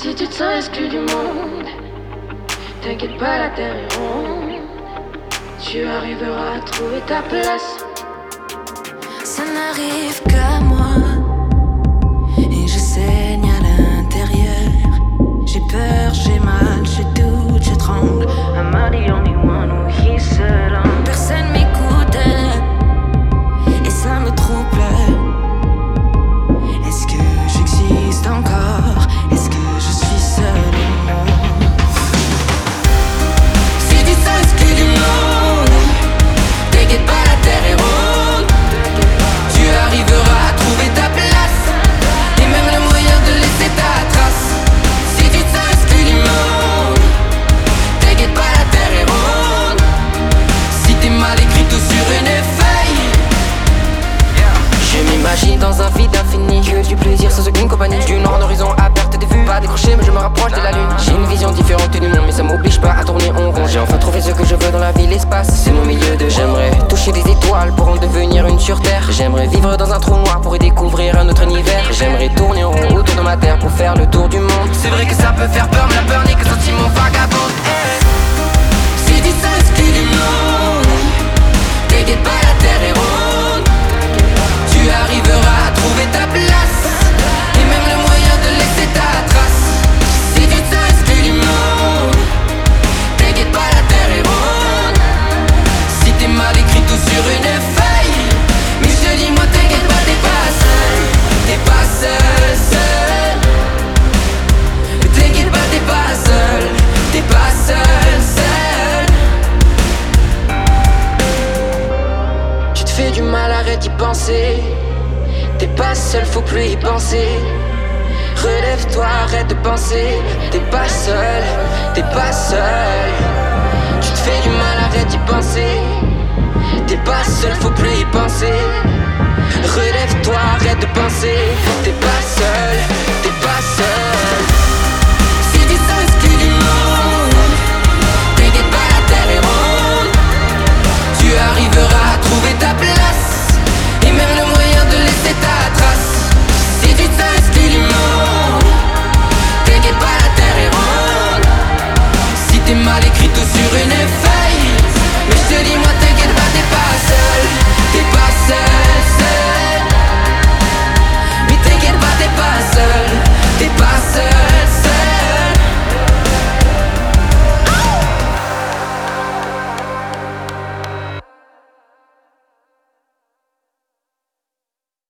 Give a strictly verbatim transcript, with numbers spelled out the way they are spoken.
Si tu te sens exclu du monde, t'inquiète pas, la terre est ronde. Tu arriveras à trouver ta place. Ça n'arrive qu'à moi et je saigne à l'intérieur. J'ai peur, j'ai mal, je doute, je tremble. I'm not the only one who hears alone. Personne m'écoute et ça me trouble. Est-ce que j'existe encore? Est-ce que je suis seul au monde? Si tu sens exclu du monde, t'inquiète pas, la terre est ronde. Tu arriveras à trouver ta place et même le moyen de laisser ta trace. Si tu te sens exclu du monde, t'inquiète pas, la terre est ronde. Si t'es mal écrit tout sur une feuille, je m'imagine dans un vide infini, que du plaisir sans aucune compagnie. Du nord en horizon à perte de vue, pas décroché mais je me rapproche de la lune. J'ai une vision différente du monde mais ça m'oblige pas à tourner en rond. J'ai enfin trouvé ce que je veux dans la vie, l'espace, c'est mon milieu de. J'aimerais toucher des étoiles pour en devenir une sur terre. J'aimerais vivre dans un trou noir pour y découvrir un autre univers. J'aimerais tourner en rond autour de ma terre pour faire le tour du monde. C'est vrai que ça peut faire peur mais la peur n'est que sentiment vagabond. Hey. Si tu sens exclu du monde, t'inquiète pas, la terre est ronde. Tu arriveras à trouver ta place et même le moyen de laisser ta trace. Si tu te sens exclu du monde, t'inquiète pas, la terre est ronde. Si t'es mal écrit tout sur une feuille, mais je te dis moi t'inquiète pas, t'es pas seul. T'es pas seul, seul. T'inquiète pas, t'es pas seul. T'es pas seul, seul. Tu te fais du mal, arrête d'y penser. T'es pas seul, faut plus y penser. Relève-toi, arrête de penser. T'es pas seul, t'es pas seul. Tu te fais du mal, arrête d'y penser. T'es pas seul, faut plus y penser. Relève-toi, arrête de penser. T'es pas